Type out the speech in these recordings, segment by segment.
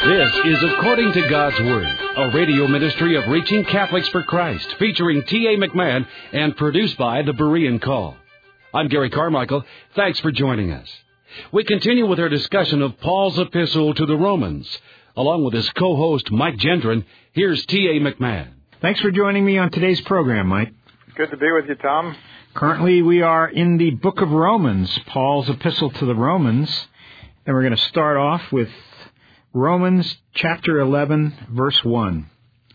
This is According to God's Word, a radio ministry of Reaching Catholics for Christ, featuring T.A. McMahon and produced by the Berean Call. I'm Gary Carmichael. Thanks for joining us. We continue with our discussion of Paul's epistle to the Romans. Along with his co-host, Mike Gendron, here's T.A. McMahon. Thanks for joining me on today's program, Mike. Good to be with you, Tom. Currently, we are in the book of Romans, Paul's epistle to the Romans, and we're going to start off with Romans chapter 11, verse 1.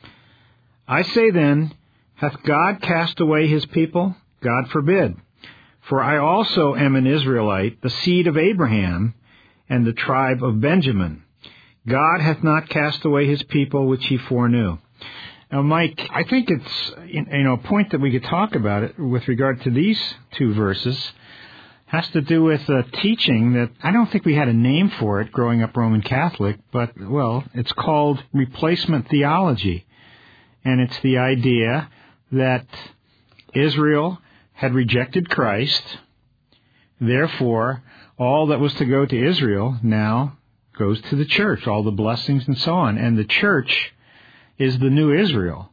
I say then, hath God cast away his people? God forbid. For I also am an Israelite, the seed of Abraham, and the tribe of Benjamin. God hath not cast away his people which he foreknew. Now, Mike, I think it's a point that we could talk about it with regard to these two verses has to do with a teaching that I don't think we had a name for it growing up Roman Catholic, but, well, it's called replacement theology. And it's the idea that Israel had rejected Christ, therefore, all that was to go to Israel now goes to the church, all the blessings and so on. And the church is the new Israel.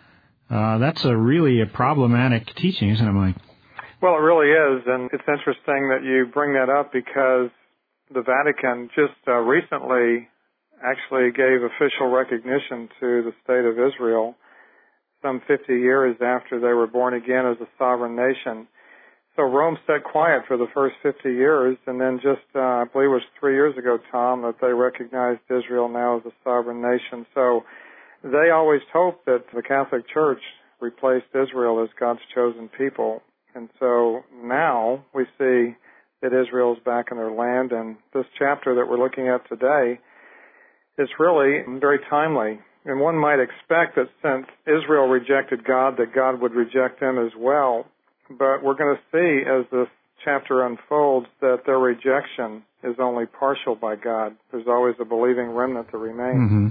That's really a problematic teaching, isn't it, Mike? Well, it really is, and it's interesting that you bring that up because the Vatican just recently actually gave official recognition to the state of Israel some 50 years after they were born again as a sovereign nation. So Rome sat quiet for the first 50 years, and then just, I believe it was 3 years ago, Tom, that they recognized Israel now as a sovereign nation. So they always hoped that the Catholic Church replaced Israel as God's chosen people. And so now we see that Israel is back in their land, and this chapter that we're looking at today is really very timely. And one might expect that since Israel rejected God, that God would reject them as well. But we're going to see as this chapter unfolds that their rejection is only partial by God. There's always a believing remnant that remains. Mm-hmm.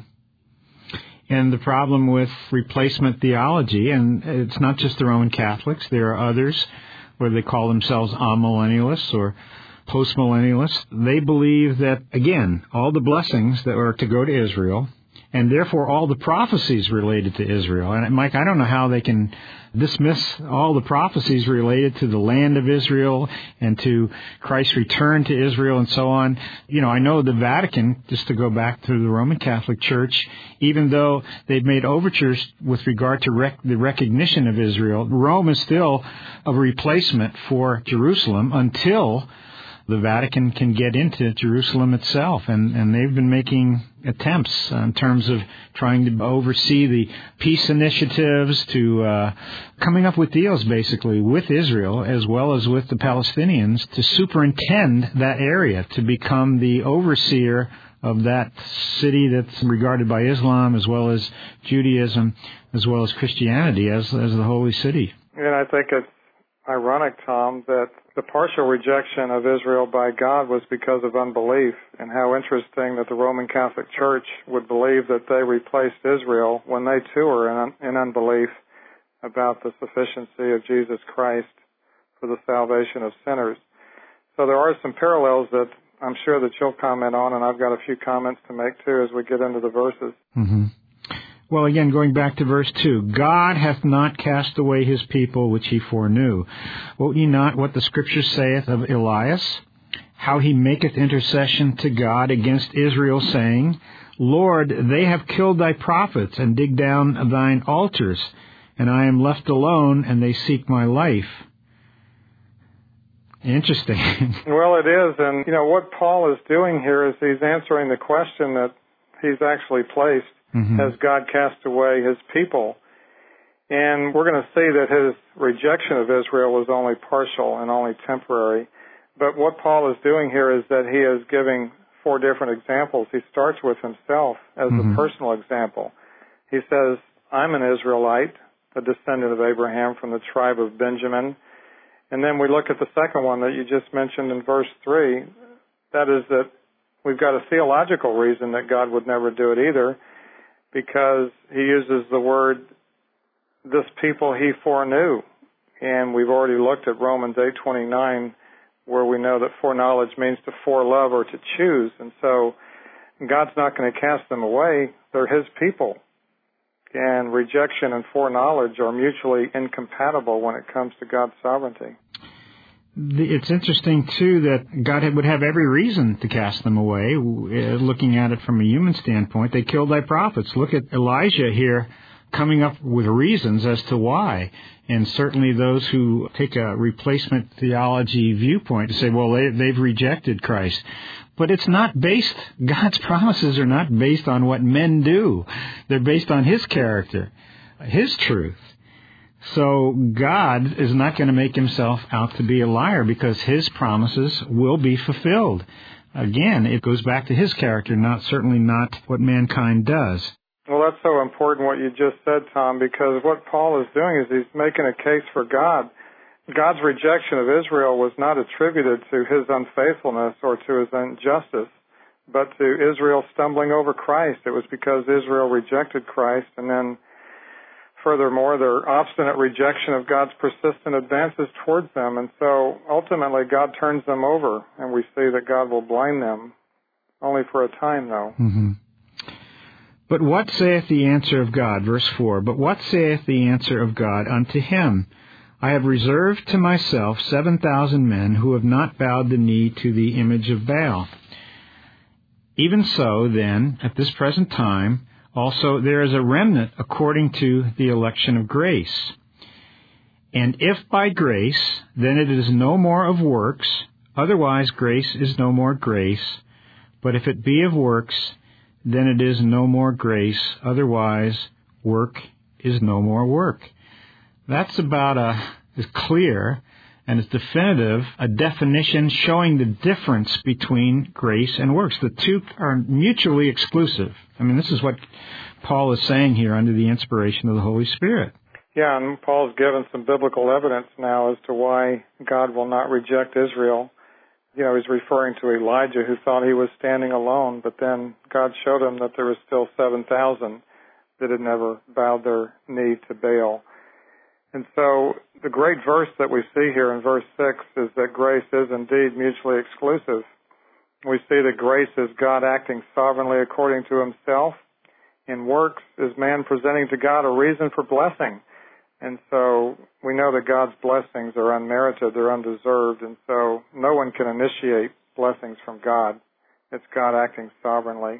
And the problem with replacement theology, and it's not just the Roman Catholics, there are others where they call themselves amillennialists or postmillennialists. They believe that, again, all the blessings that are to go to Israel, and therefore all the prophecies related to Israel. And Mike, I don't know how they can dismiss all the prophecies related to the land of Israel and to Christ's return to Israel and so on. I know the Vatican, just to go back to the Roman Catholic Church, even though they've made overtures with regard to the recognition of Israel, Rome is still a replacement for Jerusalem until the Vatican can get into Jerusalem itself, and they've been making attempts in terms of trying to oversee the peace initiatives, to coming up with deals, basically, with Israel as well as with the Palestinians to superintend that area, to become the overseer of that city that's regarded by Islam as well as Judaism as well as Christianity as the holy city. And I think it's ironic, Tom, that the partial rejection of Israel by God was because of unbelief, and how interesting that the Roman Catholic Church would believe that they replaced Israel when they too are in unbelief about the sufficiency of Jesus Christ for the salvation of sinners. So there are some parallels that I'm sure that you'll comment on, and I've got a few comments to make too as we get into the verses. Mm-hmm. Well, again, going back to verse 2, God hath not cast away his people which he foreknew. Wot ye not what the Scripture saith of Elias, how he maketh intercession to God against Israel, saying, Lord, they have killed thy prophets, and dig down thine altars, and I am left alone, and they seek my life. Interesting. Well, it is, and what Paul is doing here is he's answering the question that he's actually placed. Mm-hmm. Has God cast away his people? And we're going to see that his rejection of Israel was only partial and only temporary. But what Paul is doing here is that he is giving 4 different examples. He starts with himself as a personal example. He says, I'm an Israelite, a descendant of Abraham from the tribe of Benjamin. And then we look at the second one that you just mentioned in verse 3. That is that we've got a theological reason that God would never do it either, because he uses the word, this people he foreknew. And we've already looked at Romans 8:29, where we know that foreknowledge means to forelove or to choose. And so God's not going to cast them away. They're His people. And rejection and foreknowledge are mutually incompatible when it comes to God's sovereignty. It's interesting, too, that God would have every reason to cast them away, looking at it from a human standpoint. They killed thy prophets. Look at Elijah here coming up with reasons as to why. And certainly those who take a replacement theology viewpoint to say, well, they've rejected Christ. But it's not based, God's promises are not based on what men do. They're based on His character, His truth. So God is not going to make Himself out to be a liar because His promises will be fulfilled. Again, it goes back to His character, certainly not what mankind does. Well, that's so important what you just said, Tom, because what Paul is doing is he's making a case for God. God's rejection of Israel was not attributed to His unfaithfulness or to His injustice, but to Israel stumbling over Christ. It was because Israel rejected Christ, and then furthermore, their obstinate rejection of God's persistent advances towards them. And so ultimately God turns them over, and we see that God will blame them, only for a time though. Mm-hmm. But what saith the answer of God? Verse 4, but what saith the answer of God unto him? I have reserved to myself 7,000 men who have not bowed the knee to the image of Baal. Even so, then, at this present time, also there is a remnant according to the election of grace. And if by grace, then it is no more of works, otherwise grace is no more grace. But if it be of works, then it is no more grace, otherwise work is no more work. That's about as clear and as definitive a definition showing the difference between grace and works. The two are mutually exclusive. I mean, this is what Paul is saying here under the inspiration of the Holy Spirit. Yeah, and Paul's given some biblical evidence now as to why God will not reject Israel. You know, he's referring to Elijah, who thought he was standing alone, but then God showed him that there was still 7,000 that had never bowed their knee to Baal. And so the great verse that we see here in verse 6 is that grace is indeed mutually exclusive. We see that grace is God acting sovereignly according to Himself. In works is man presenting to God a reason for blessing. And so we know that God's blessings are unmerited, they're undeserved, and so no one can initiate blessings from God. It's God acting sovereignly.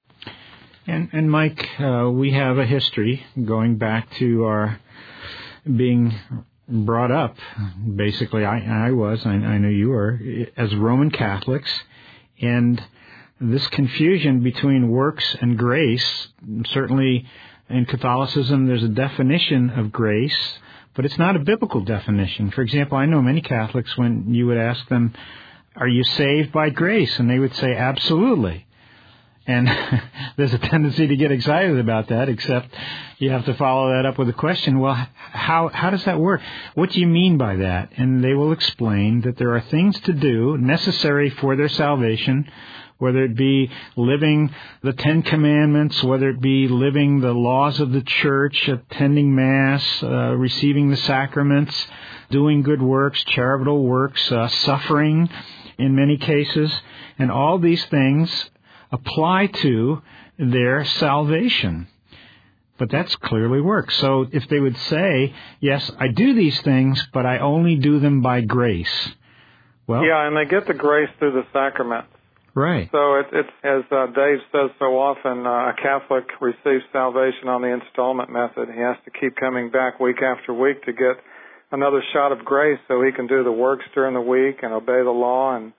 And Mike, we have a history going back to our being brought up. Basically, I know you were, as Roman Catholics, and this confusion between works and grace, certainly in Catholicism there's a definition of grace, but it's not a biblical definition. For example, I know many Catholics, when you would ask them, are you saved by grace? And they would say, absolutely. And there's a tendency to get excited about that, except you have to follow that up with a question, well, how does that work? What do you mean by that? And they will explain that there are things to do necessary for their salvation, whether it be living the Ten Commandments, whether it be living the laws of the church, attending Mass, receiving the sacraments, doing good works, charitable works, suffering in many cases, and all these things apply to their salvation. But that's clearly work. So if they would say, yes, I do these things, but I only do them by grace. Well, yeah, and they get the grace through the sacraments. Right. So it's as Dave says so often, a Catholic receives salvation on the installment method. He has to keep coming back week after week to get another shot of grace so he can do the works during the week and obey the law and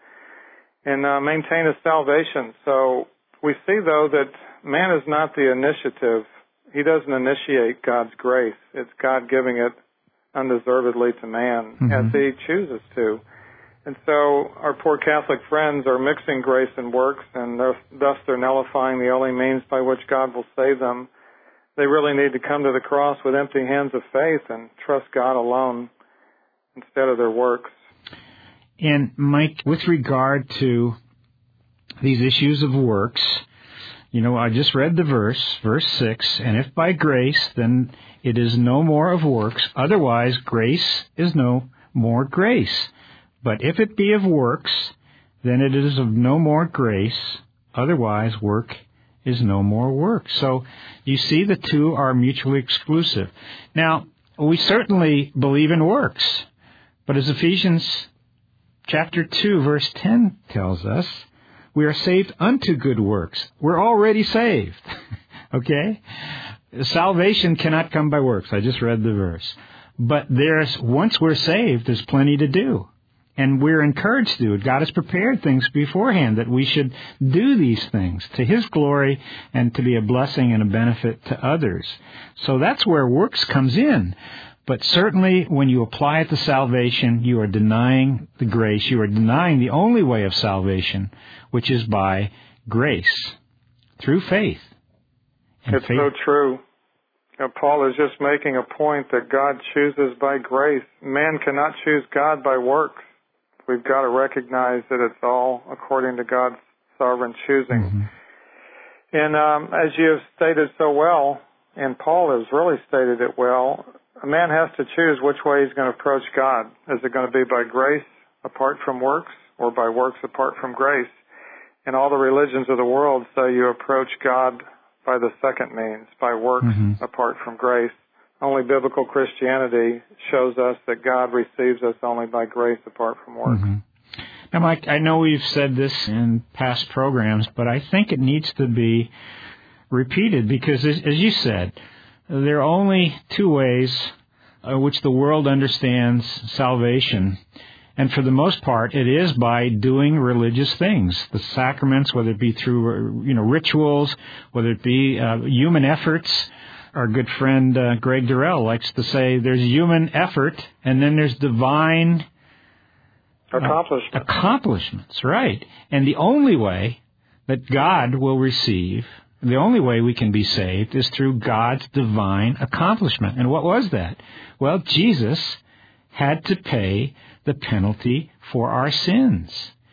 maintain his salvation. So we see, though, that man is not the initiative. He doesn't initiate God's grace. It's God giving it undeservedly to man as He chooses to. And so our poor Catholic friends are mixing grace and works, and thus they're nullifying the only means by which God will save them. They really need to come to the cross with empty hands of faith and trust God alone instead of their works. And Mike, with regard to these issues of works, you know, I just read the verse 6, and if by grace, then it is no more of works, otherwise grace is no more grace. But if it be of works, then it is of no more grace, Otherwise, work is no more work. So you see the two are mutually exclusive. Now, we certainly believe in works, but as Ephesians chapter 2, verse 10 tells us, we are saved unto good works. We're already saved. Okay? Salvation cannot come by works. I just read the verse. But once we're saved, there's plenty to do. And we're encouraged to do it. God has prepared things beforehand that we should do these things to His glory and to be a blessing and a benefit to others. So that's where works comes in. But certainly when you apply it to salvation, you are denying the grace. You are denying the only way of salvation, which is by grace, through faith. And it's so true. Paul is just making a point that God chooses by grace. Man cannot choose God by works. We've got to recognize that it's all according to God's sovereign choosing. Mm-hmm. And as you have stated so well, and Paul has really stated it well, a man has to choose which way he's going to approach God. Is it going to be by grace apart from works, or by works apart from grace? And all the religions of the world say you approach God by the second means, by works apart from grace. Only biblical Christianity shows us that God receives us only by grace apart from works. Mm-hmm. Now, Mike, I know we've said this in past programs, but I think it needs to be repeated because, as you said, there are only two ways which the world understands salvation. And for the most part, it is by doing religious things. The sacraments, whether it be through rituals, whether it be human efforts. Our good friend Greg Durrell likes to say there's human effort and then there's divine accomplishments, right? And the only way that God will receive, the only way we can be saved is through God's divine accomplishment. And what was that? Well, Jesus had to pay the penalty for our sins.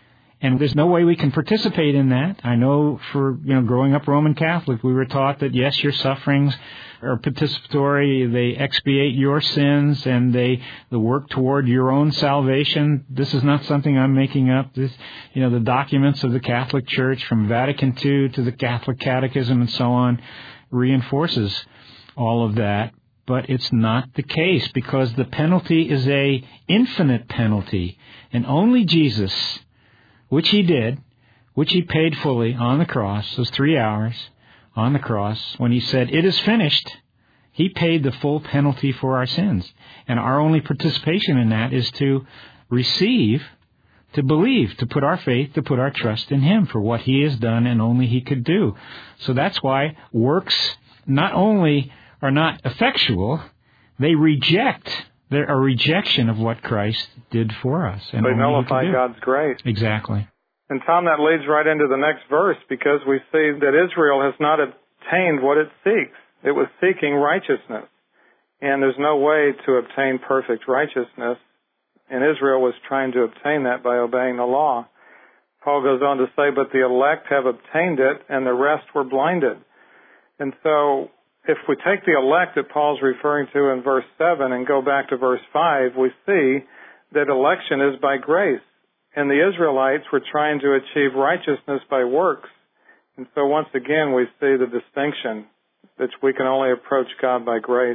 And there's no way we can participate in that. I know for, growing up Roman Catholic, we were taught that, yes, your sufferings are participatory. They expiate your sins and they work toward your own salvation. This is not something I'm making up. This, the documents of the Catholic Church from Vatican II to the Catholic Catechism and so on reinforces all of that. But it's not the case because the penalty is a infinite penalty. And only Jesus, which He did, which He paid fully on the cross, those 3 hours on the cross, when He said, "It is finished," He paid the full penalty for our sins. And our only participation in that is to receive, to believe, to put our faith, to put our trust in Him for what He has done and only He could do. So that's why works not only are not effectual, they reject. They're a rejection of what Christ did for us. And they nullify God's grace. Exactly. And Tom, that leads right into the next verse because we see that Israel has not obtained what it seeks. It was seeking righteousness. And there's no way to obtain perfect righteousness. And Israel was trying to obtain that by obeying the law. Paul goes on to say, but the elect have obtained it and the rest were blinded. And so if we take the elect that Paul's referring to in verse 7 and go back to verse 5, we see that election is by grace. And the Israelites were trying to achieve righteousness by works. And so once again, we see the distinction that we can only approach God by grace.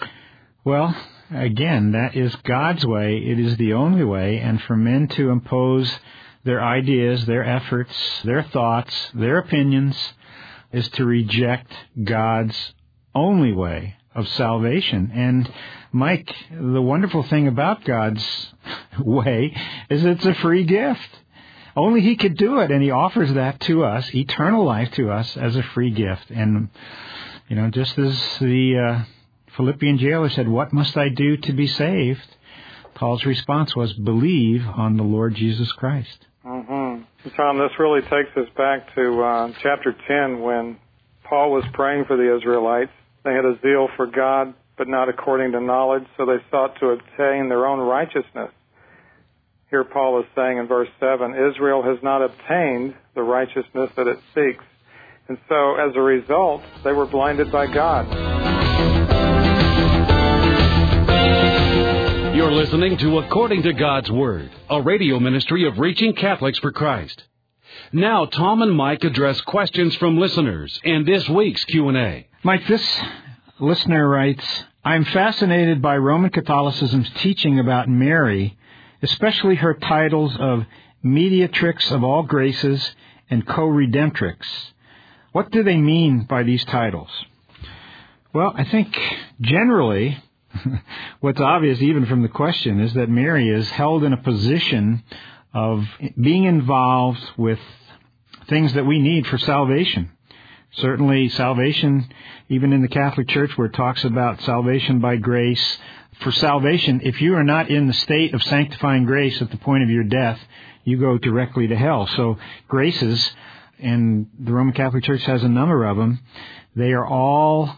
Well, again, that is God's way. It is the only way. And for men to impose their ideas, their efforts, their thoughts, their opinions is to reject God's only way of salvation. And Mike, the wonderful thing about God's way is it's a free gift. Only He could do it, and He offers that to us, eternal life to us as a free gift. And, just as the Philippian jailer said, "What must I do to be saved?" Paul's response was, "Believe on the Lord Jesus Christ." Mm-hmm. Tom, this really takes us back to chapter 10 when Paul was praying for the Israelites. They had a zeal for God, but not according to knowledge, so they sought to obtain their own righteousness. Here Paul is saying in verse 7, Israel has not obtained the righteousness that it seeks. And so, as a result, they were blinded by God. You're listening to According to God's Word, a radio ministry of Reaching Catholics for Christ. Now, Tom and Mike address questions from listeners and this week's Q&A. Mike, this listener writes, I'm fascinated by Roman Catholicism's teaching about Mary, especially her titles of Mediatrix of all graces and Co-Redemptrix. What do they mean by these titles? Well, I think generally what's obvious even from the question is that Mary is held in a position of being involved with things that we need for salvation. Certainly salvation, even in the Catholic Church where it talks about salvation by grace, for salvation, if you are not in the state of sanctifying grace at the point of your death, you go directly to hell. So graces, and the Roman Catholic Church has a number of them, they are all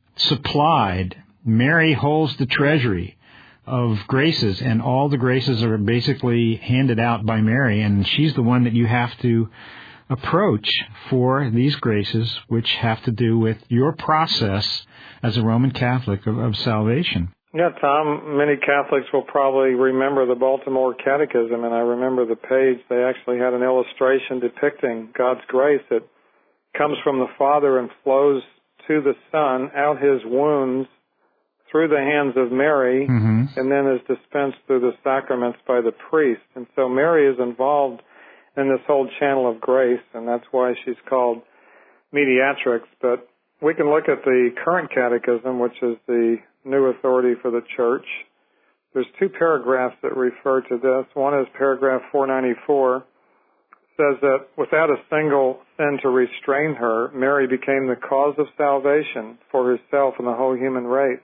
supplied. Mary holds the treasury of graces, and all the graces are basically handed out by Mary, and she's the one that you have to approach for these graces, which have to do with your process as a Roman Catholic of salvation. Yeah, Tom, many Catholics will probably remember the Baltimore Catechism, and I remember the page, they actually had an illustration depicting God's grace that comes from the Father and flows to the Son out his wounds through the hands of Mary, and then is dispensed through the sacraments by the priest. And so Mary is involved in this whole channel of grace, and that's why she's called Mediatrix. But we can look at the current catechism, which is the new authority for the Church. There's two paragraphs that refer to this. One is paragraph 494. Says that without a single sin to restrain her, Mary became the cause of salvation for herself and the whole human race.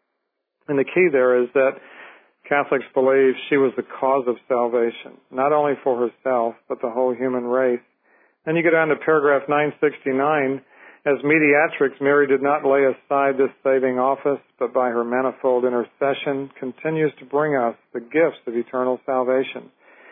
And the key there is that Catholics believe she was the cause of salvation, not only for herself, but the whole human race. Then you go down to paragraph 969. As Mediatrix, Mary did not lay aside this saving office, but by her manifold intercession continues to bring us the gifts of eternal salvation.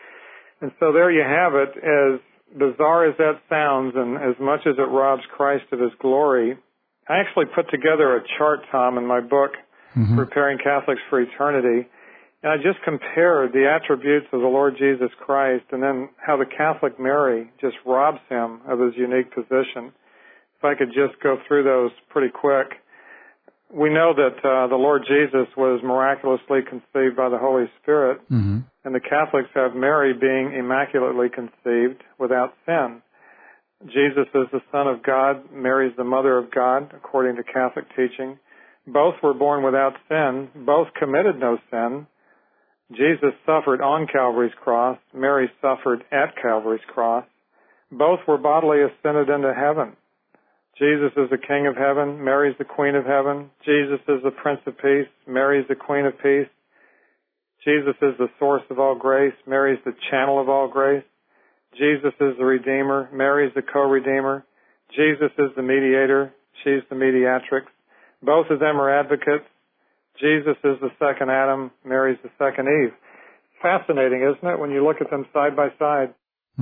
And so there you have it. As bizarre as that sounds, and as much as it robs Christ of his glory, I actually put together a chart, Tom, in my book, Preparing Catholics for Eternity, and I just compared the attributes of the Lord Jesus Christ and then how the Catholic Mary just robs him of his unique position. If I could just go through those pretty quick. We know that the Lord Jesus was miraculously conceived by the Holy Spirit, and the Catholics have Mary being immaculately conceived without sin. Jesus is the Son of God. Mary is the Mother of God, according to Catholic teaching. Both were born without sin. Both committed no sin. Jesus suffered on Calvary's cross. Mary suffered at Calvary's cross. Both were bodily ascended into heaven. Jesus is the King of heaven. Mary is the Queen of heaven. Jesus is the Prince of Peace. Mary is the Queen of Peace. Jesus is the source of all grace. Mary is the channel of all grace. Jesus is the Redeemer. Mary is the co-Redeemer. Jesus is the mediator. She's the mediatrix. Both of them are advocates. Jesus is the second Adam. Mary's the second Eve. Fascinating, isn't it, when you look at them side by side?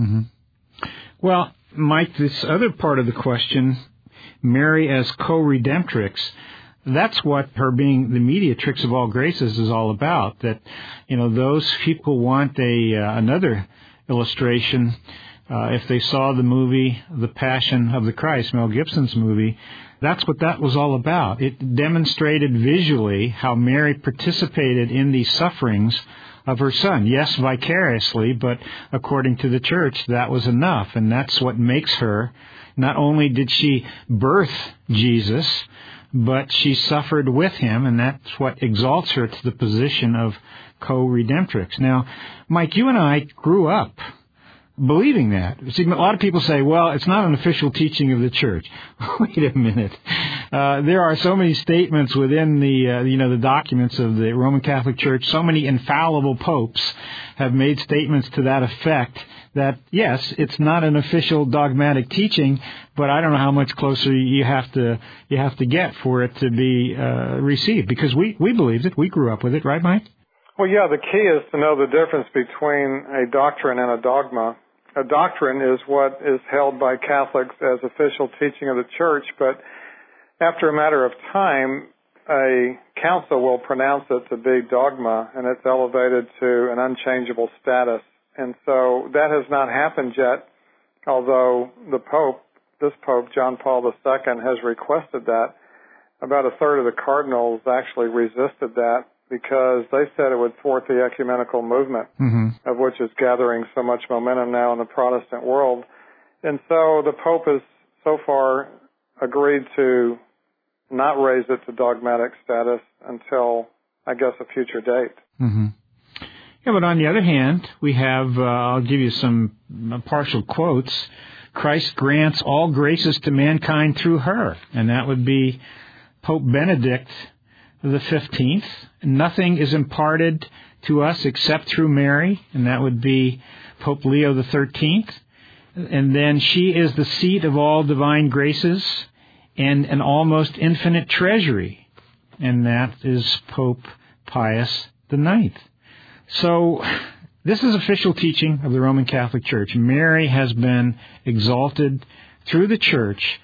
Well, Mike, this other part of the question, Mary as co-redemptrix, that's what her being the mediatrix of all graces is all about. That, those people want another illustration. If they saw the movie The Passion of the Christ, Mel Gibson's movie, that's what that was all about. It demonstrated visually how Mary participated in the sufferings of her Son. Yes, vicariously, but according to the Church, that was enough. And that's what makes her, not only did she birth Jesus, but she suffered with him, and that's what exalts her to the position of co-redemptrix. Now, Mike, you and I grew up believing that. See, a lot of people say, well, it's not an official teaching of the Church. Wait a minute. There are so many statements within the documents of the Roman Catholic Church. So many infallible popes have made statements to that effect that, yes, it's not an official dogmatic teaching, but I don't know how much closer you have to get for it to be received, because we believed it. We grew up with it, right, Mike? Well, yeah, the key is to know the difference between a doctrine and a dogma. A doctrine is what is held by Catholics as official teaching of the Church, but after a matter of time, a council will pronounce it to be dogma, and it's elevated to an unchangeable status. And so that has not happened yet although this Pope, John Paul II, has requested that, about a third of the cardinals actually resisted that because they said it would thwart the ecumenical movement, of which is gathering so much momentum now in the Protestant world. And so the Pope has so far agreed to not raise it to dogmatic status until, I guess, a future date. Yeah, but on the other hand, we have, I'll give you some partial quotes, Christ grants all graces to mankind through her, and that would be Pope Benedict the 15th. Nothing is imparted to us except through Mary, and that would be Pope Leo the 13th. And then she is the seat of all divine graces and an almost infinite treasury, and that is Pope Pius IX. So this is official teaching of the Roman Catholic Church. Mary has been exalted through the Church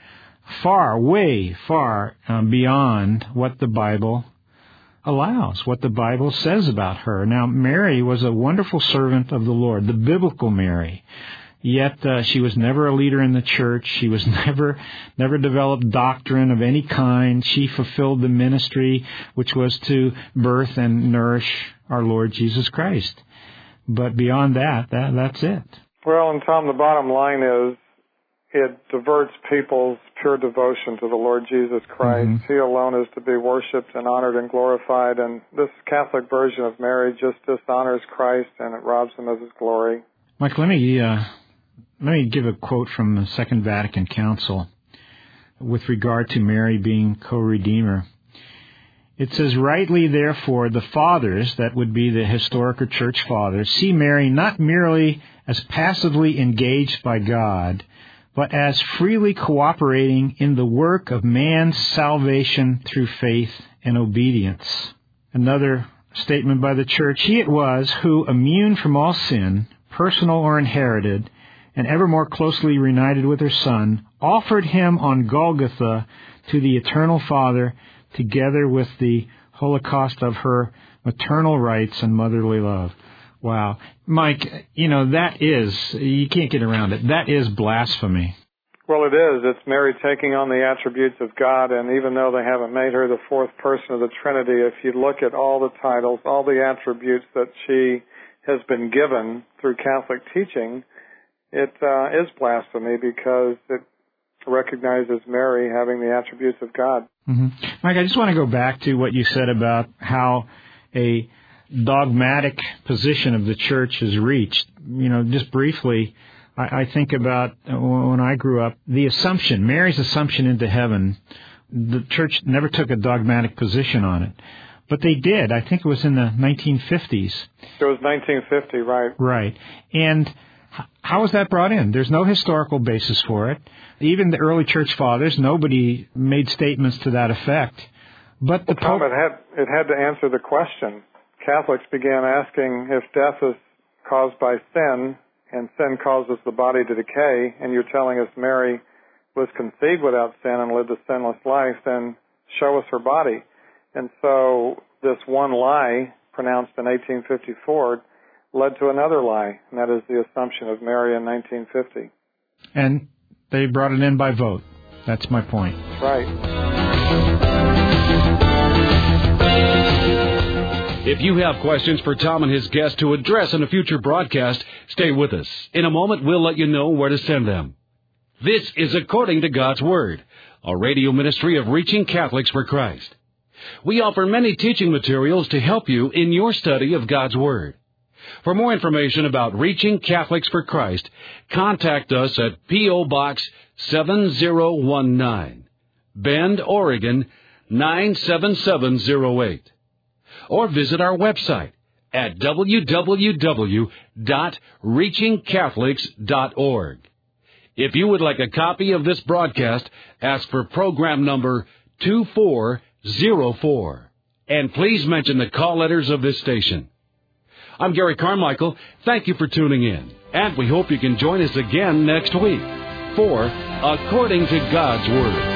way far beyond what the Bible allows, what the Bible says about her. Now, Mary was a wonderful servant of the Lord, the biblical Mary. Yet she was never a leader in the church. She was never developed doctrine of any kind. She fulfilled the ministry, which was to birth and nourish our Lord Jesus Christ. But beyond that's it. Well, and Tom, the bottom line is it diverts people's pure devotion to the Lord Jesus Christ. He alone is to be worshipped and honored and glorified. And this Catholic version of Mary just dishonors Christ and it robs him of his glory. Mike, let me give a quote from the Second Vatican Council with regard to Mary being co-redeemer. It says, rightly, therefore, the fathers, that would be the historic or church fathers, see Mary not merely as passively engaged by God, but as freely cooperating in the work of man's salvation through faith and obedience. Another statement by the Church, he it was who, immune from all sin, personal or inherited, and ever more closely reunited with her Son, offered him on Golgotha to the Eternal Father, together with the holocaust of her maternal rights and motherly love. Wow. Mike, that is, you can't get around it. That is blasphemy. Well, it is. It's Mary taking on the attributes of God, and even though they haven't made her the fourth person of the Trinity, if you look at all the titles, all the attributes that she has been given through Catholic teaching, it is blasphemy because it recognizes Mary having the attributes of God. Mike, I just want to go back to what you said about how a dogmatic position of the Church is reached. Just briefly, I think about when I grew up, the assumption, Mary's assumption into heaven, the Church never took a dogmatic position on it. But they did. I think it was in the 1950s. It was 1950, right. Right. And how was that brought in? There's no historical basis for it. Even the early church fathers, nobody made statements to that effect. But the Pope... It had to answer the question. Catholics began asking if death is caused by sin, and sin causes the body to decay, and you're telling us Mary was conceived without sin and lived a sinless life, then show us her body. And so this one lie, pronounced in 1854, led to another lie, and that is the Assumption of Mary in 1950. And they brought it in by vote. That's my point. Right. If you have questions for Tom and his guest to address in a future broadcast, stay with us. In a moment, we'll let you know where to send them. This is According to God's Word, a radio ministry of Reaching Catholics for Christ. We offer many teaching materials to help you in your study of God's Word. For more information about Reaching Catholics for Christ, contact us at P.O. Box 7019, Bend, Oregon 97708. Or visit our website at www.reachingcatholics.org. If you would like a copy of this broadcast, ask for program number 2404. And please mention the call letters of this station. I'm Gary Carmichael. Thank you for tuning in. And we hope you can join us again next week for According to God's Word.